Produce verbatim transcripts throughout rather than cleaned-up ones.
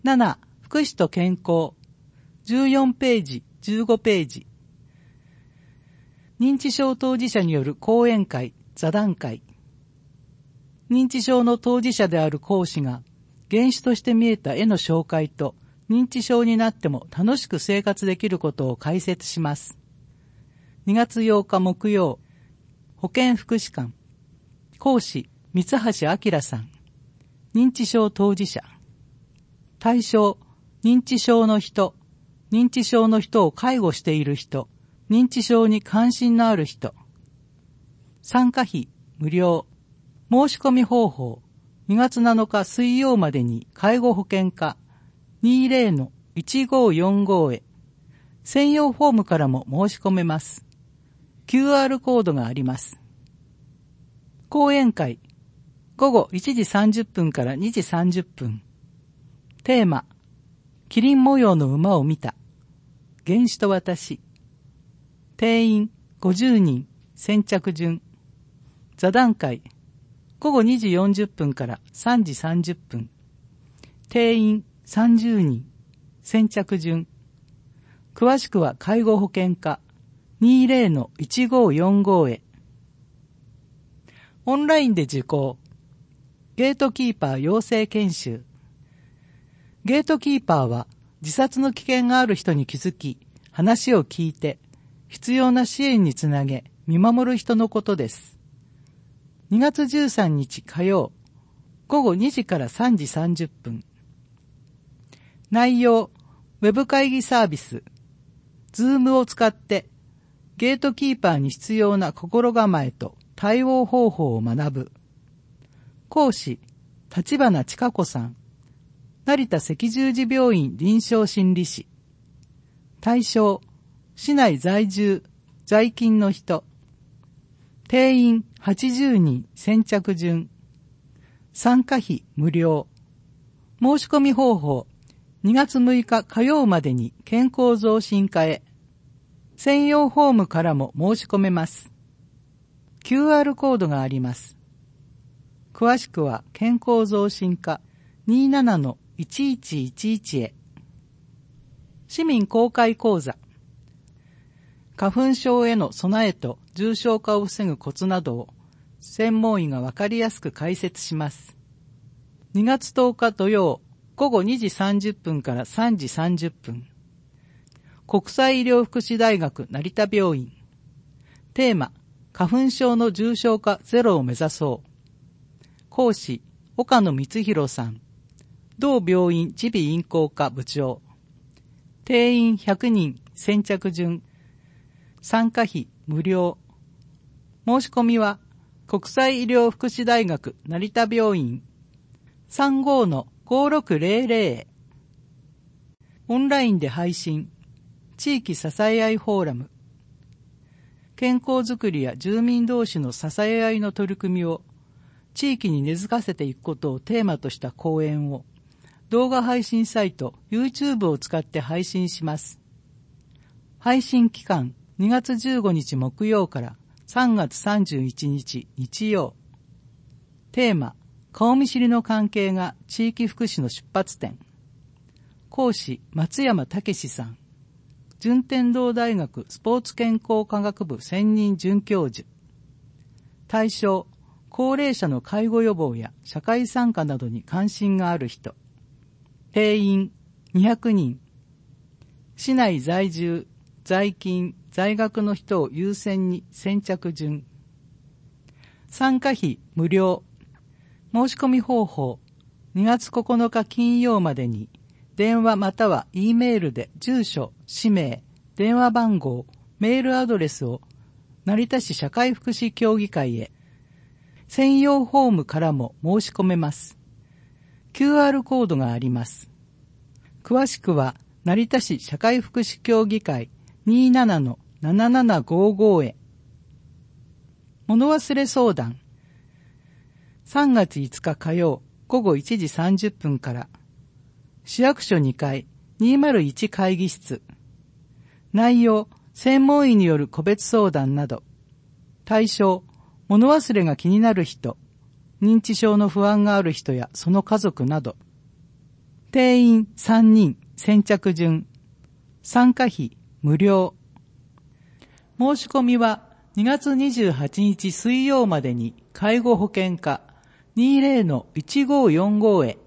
なな、福祉と健康。じゅうよんページ、じゅうごページ。認知症当事者による講演会、座談会。認知症の当事者である講師が、原種として見えた絵の紹介と、認知症になっても楽しく生活できることを解説します。にがつようか木曜、保健福祉館。講師、三橋明さん。認知症当事者。対象、認知症の人、認知症の人を介護している人、認知症に関心のある人。参加費、無料。申し込み方法、にがつなのか水曜までに介護保険課 にじゅうのいちごよんご へ。専用フォームからも申し込めます。キューアール コードがあります。講演会、ごごいちじさんじゅっぷんからにじさんじゅっぷん。テーマ、キリン模様の馬を見た。原種と私。定員ごじゅうにん、先着順。座談会、ごごにじよんじゅっぷんからさんじさんじゅっぷん。定員さんじゅうにん、先着順。詳しくは介護保険課 にじゅうのいちごよんご へ。オンラインで受講。ゲートキーパー養成研修。ゲートキーパーは自殺の危険がある人に気づき、話を聞いて、必要な支援につなげ、見守る人のことです。にがつじゅうさんにち火曜、ごごにじからさんじさんじゅっぷん。内容、ウェブ会議サービス、ズームを使って、ゲートキーパーに必要な心構えと対応方法を学ぶ。講師、立花千佳子さん。成田赤十字病院臨床心理士。対象、市内在住、在勤の人。定員はちじゅうにん、先着順。参加費無料。申し込み方法、にがつむいか火曜までに健康増進課へ。専用フォームからも申し込めます。キューアール コードがあります。詳しくは健康増進課 にじゅうななのいちいちいちいち へ。市民公開講座。花粉症への備えと重症化を防ぐコツなどを専門医がわかりやすく解説します。にがつとおか土曜、ごごにじさんじゅっぷんからさんじさんじゅっぷん。国際医療福祉大学成田病院。テーマ、花粉症の重症化ゼロを目指そう。講師、岡野光弘さん。同病院耳鼻咽喉科部長。定員ひゃくにん、先着順。参加費無料。申し込みは国際医療福祉大学成田病院 さんごのごろくぜろぜろ へ。オンラインで配信。地域支え合いフォーラム。健康づくりや住民同士の支え合いの取り組みを地域に根付かせていくことをテーマとした講演を動画配信サイト YouTube を使って配信します。配信期間にがつじゅうごにち木曜からさんがつさんじゅういちにち日曜。テーマ、顔見知りの関係が地域福祉の出発点。講師、松山武さん。順天堂大学スポーツ健康科学部専任准教授。対象、高齢者の介護予防や社会参加などに関心がある人。定員にひゃくにん。市内在住、在勤、在学の人を優先に先着順。参加費無料。申し込み方法、にがつここのか金曜までに電話または E メールで住所、氏名、電話番号、メールアドレスを成田市社会福祉協議会へ。専用フォームからも申し込めます。キューアール コードがあります。詳しくは成田市社会福祉協議会 にじゅうななのななななごご へ。物忘れ相談。さんがついつか火曜ごごいちじさんじゅっぷんから市役所にかいにまるいち会議室。内容、専門医による個別相談など。対象、物忘れが気になる人、認知症の不安がある人やその家族など。 定員さんにん先着順。参加費無料。申し込みはにがつにじゅうはちにち水曜までに介護保険課 にじゅうのいちごよんご へ。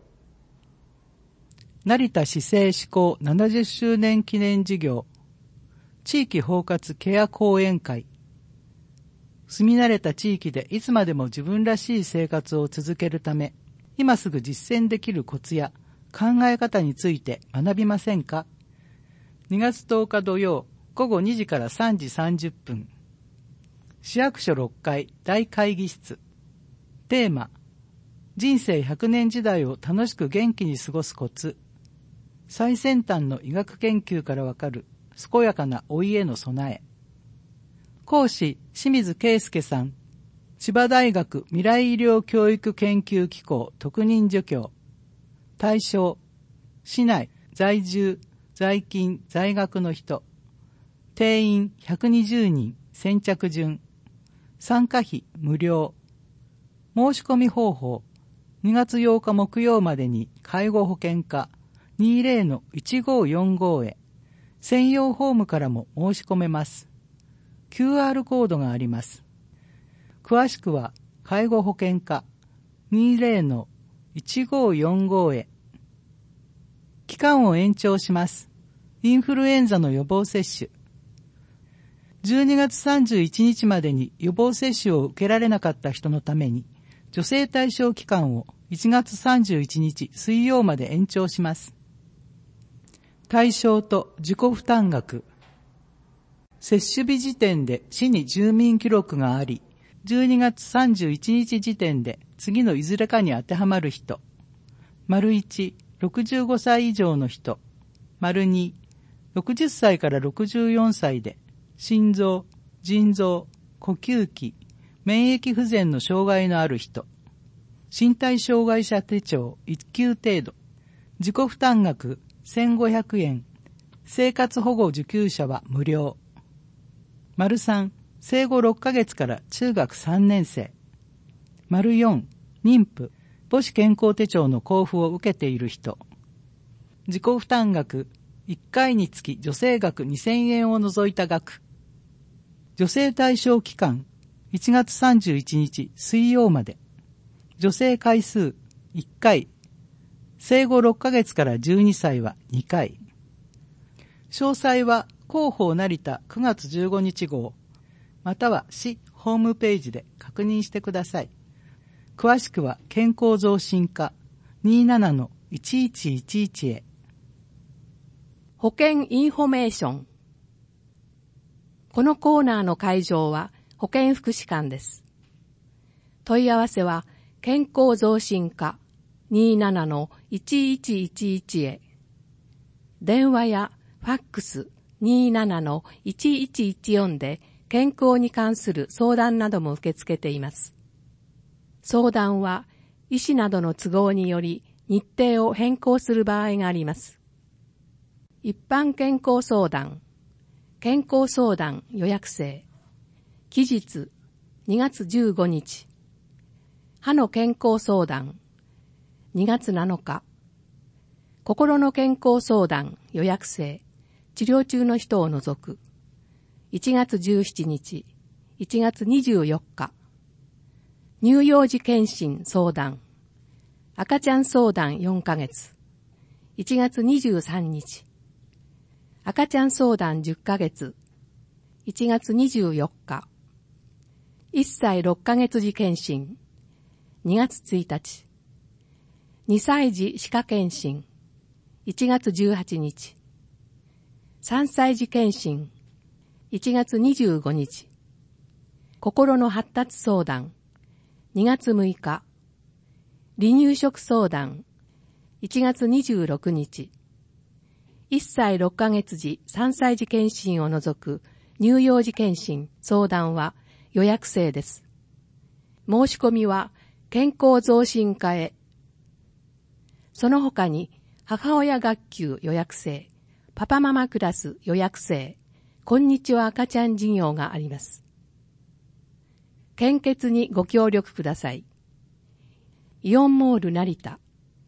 成田市政施行ななじゅっしゅうねん記念事業地域包括ケア講演会。住み慣れた地域でいつまでも自分らしい生活を続けるため、今すぐ実践できるコツや考え方について学びませんか？にがつとおか土曜ごごにじからさんじさんじゅっぷん。市役所ろっかい大会議室。テーマ、人生ひゃくねん時代を楽しく元気に過ごすコツ。最先端の医学研究からわかる健やかな老いへの備え。講師、清水圭介さん。千葉大学未来医療教育研究機構特任助教。対象、市内在住、在勤、在学の人。定員ひゃくにじゅうにん先着順。参加費無料。申し込み方法、にがつようか木曜までに介護保険課 にじゅうのいちごよんご へ。専用フォームからも申し込めます。キューアール コードがあります。詳しくは介護保険課 にじゅうのいちごよんご へ。期間を延長します。インフルエンザの予防接種。じゅうにがつさんじゅういちにちまでに予防接種を受けられなかった人のために、助成対象期間をいちがつさんじゅういちにち水曜まで延長します。対象と自己負担額。接種日時点で市に住民記録があり、じゅうにがつさんじゅういちにち時点で次のいずれかに当てはまる人。丸いち、ろくじゅうごさい以上の人。丸に、ろくじゅっさいからろくじゅうよんさいで、心臓、腎臓、呼吸器、免疫不全の障害のある人。身体障害者手帳いっきゅう程度。自己負担額せんごひゃくえん。生活保護受給者は無料。丸さん、生後ろっかげつから中学さんねん生。丸よん、妊婦、母子健康手帳の交付を受けている人。自己負担額いっかいにつき助成額にせんえんを除いた額。助成対象期間いちがつさんじゅういちにち水曜まで。助成回数いっかい。生後ろっかげつからじゅうにさいはにかい。詳細は広報成田くがつじゅうごにち号または市ホームページで確認してください。詳しくは健康増進課 にじゅうななのいちいちいちいち へ。 保険インフォメーション。このコーナーの会場は保健福祉館です。問い合わせは健康増進課 にじゅうななのいちいちいちいち へ。電話やファックス にじゅうななのいちいちいちよん で健康に関する相談なども受け付けています。相談は医師などの都合により日程を変更する場合があります。一般健康相談、健康相談予約制、期日にがつじゅうごにち、歯の健康相談にがつなのか、心の健康相談予約制、治療中の人を除く、いちがつじゅうしちにち、いちがつにじゅうよっか、乳幼児健診相談、赤ちゃん相談よんかげつ、いちがつにじゅうさんにち、赤ちゃん相談じゅっかげつ、いちがつにじゅうよっか、いっさいろっかげつ児健診、にがつついたち、にさい児歯科健診、いちがつじゅうはちにち、さんさい児健診、いちがつにじゅうごにち、心の発達相談、にがつむいか、離乳食相談、いちがつにじゅうろくにち、いっさいろっかげつ児さんさい児健診を除く乳幼児健診相談は予約制です。申し込みは健康増進課へ。その他に母親学級予約制、パパママクラス予約制、こんにちは赤ちゃん事業があります。献血にご協力ください。イオンモール成田、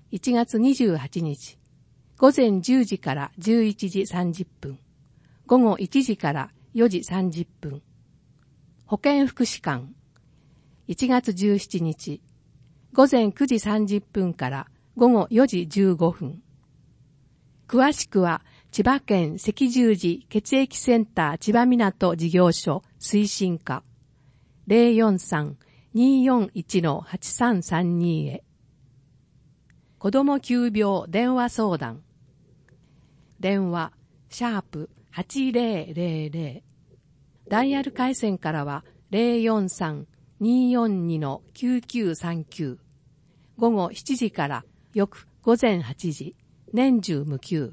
いちがつにじゅうはちにち、ごぜんじゅうじからじゅういちじさんじゅっぷん、ごごいちじからよじさんじゅっぷん。保健福祉館、いちがつじゅうしちにち、ごぜんくじさんじゅっぷんからごごよじじゅうごふん。詳しくは、千葉県赤十字血液センター千葉港事業所推進課 ゼロよんさん にーよんいち はちさんさんに へ。子ども急病電話相談。電話、シャープはちぜろぜろぜろ。ダイヤル回線からは ゼロよんさん にーよんに きゅうきゅうさんきゅう。午後しちじから翌午前はちじ、年中無休。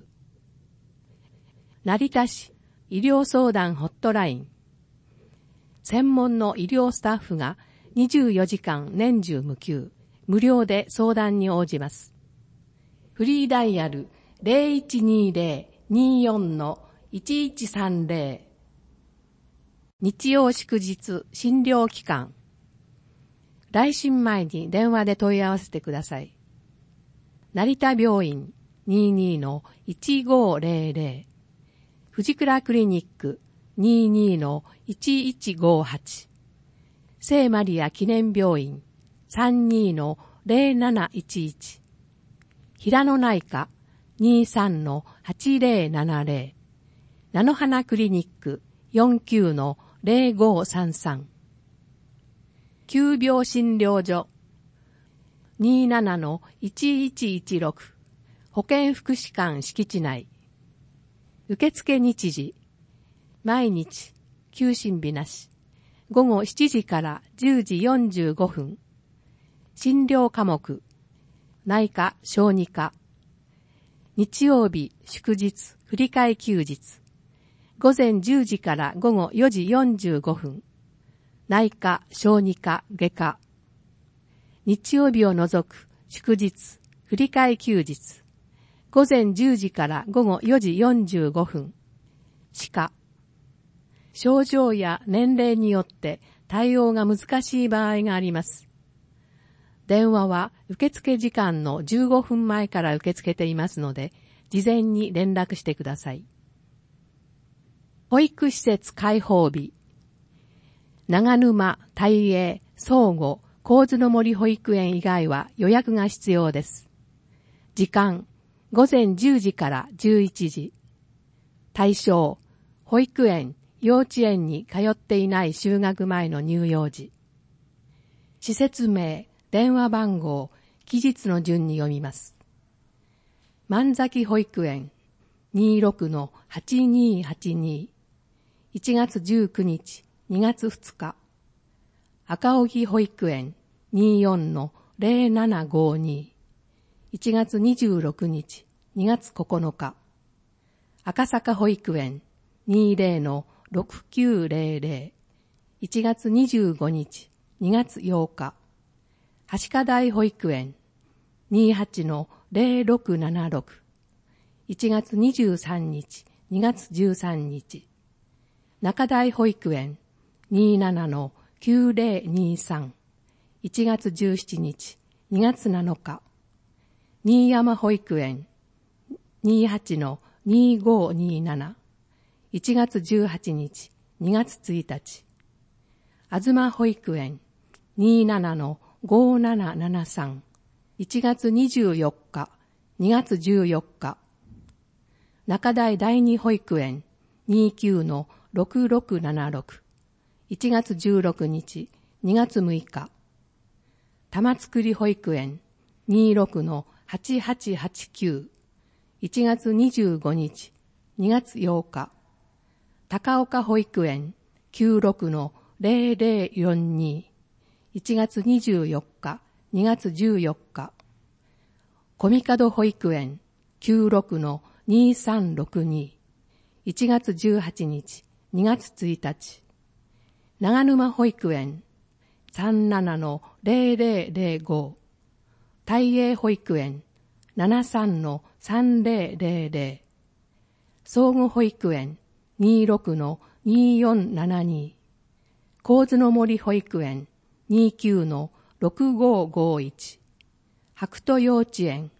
成田市医療相談ホットライン。専門の医療スタッフがにじゅうよじかん年中無休、無料で相談に応じます。フリーダイヤル ゼロいちにゼロ にーよん いちいちさんゼロ。日曜祝日診療期間。来診前に電話で問い合わせてください。成田病院 にじゅうに いちごゼロゼロ。藤倉クリニック にじゅうに いちいちごはち。聖マリア記念病院 さんじゅうに ゼロなないちいち。平野内科 にじゅうさん はちぜろななぜろ。菜の花クリニック よんじゅうきゅう ゼロごさんさん。急病診療所 にじゅうなな いちいちいちろく。保健福祉館敷地内。受付日時。毎日、休診日なし。ごごしちじからじゅうじよんじゅうごふん。診療科目。内科、小児科。日曜日、祝日、振り替え休日。ごぜんじゅうじからごごよじよんじゅうごふん。内科、小児科、外科。日曜日を除く祝日、振り替え休日。ごぜんじゅうじからごごよじよんじゅうごふん。歯科。症状や年齢によって対応が難しい場合があります。電話は受付時間のじゅうごふんまえから受け付けていますので、事前に連絡してください。保育施設開放日。長沼、大栄、相互、神津の森保育園以外は予約が必要です。時間、ごぜんじゅうじからじゅういちじ。対象、保育園、幼稚園に通っていない就学前の乳幼児。施設名、電話番号、期日の順に読みます。万崎保育園 にじゅうろく はちにーはちに。いちがつじゅうくにち、にがつふつか。赤荻保育園 にじゅうよん ゼロななごに。いちがつにじゅうろくにち、にがつここのか。赤坂保育園 にじゅうのろくきゅうゼロゼロ。いちがつにじゅうごにち、にがつようか。橋科大保育園 にじゅうはちのゼロろくななろく。いちがつにじゅうさんにち、にがつじゅうさんにち。中大保育園 にじゅうななのきゅうぜろにさん。いちがつじゅうしちにち、にがつなのか。新山保育園 にじゅうはちのにごになな。いちがつじゅうはちにち、にがつついたち。東保育園 にじゅうななのごななななさん。いちがつにじゅうよっか、にがつじゅうよっか。中大第二保育園 にじゅうきゅうのろくろくななろく。いちがつじゅうろくにち、にがつむいか。玉造保育園 にじゅうろくのはちはちはちきゅう。いちがつにじゅうごにち、にがつようか。高岡保育園 きゅうろくのゼロゼロよんに。いちがつにじゅうよっか、にがつじゅうよっか。小見門保育園 きゅうろくのにさんろくに。いちがつじゅうはちにち、にがつついたち。長沼保育園 さんじゅうななのゼロゼロゼロご。大栄保育園 ななじゅうさんのさんぜろぜろぜろ。相互保育園 にじゅうろくのによんななに。神津の森保育園 にじゅうきゅうのろくごごいち。白兎幼稚園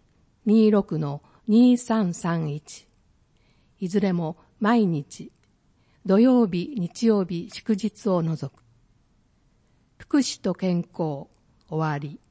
にじゅうろくのにさんさんいち。いずれも毎日、土曜日、日曜日、祝日を除く。福祉と健康、終わり。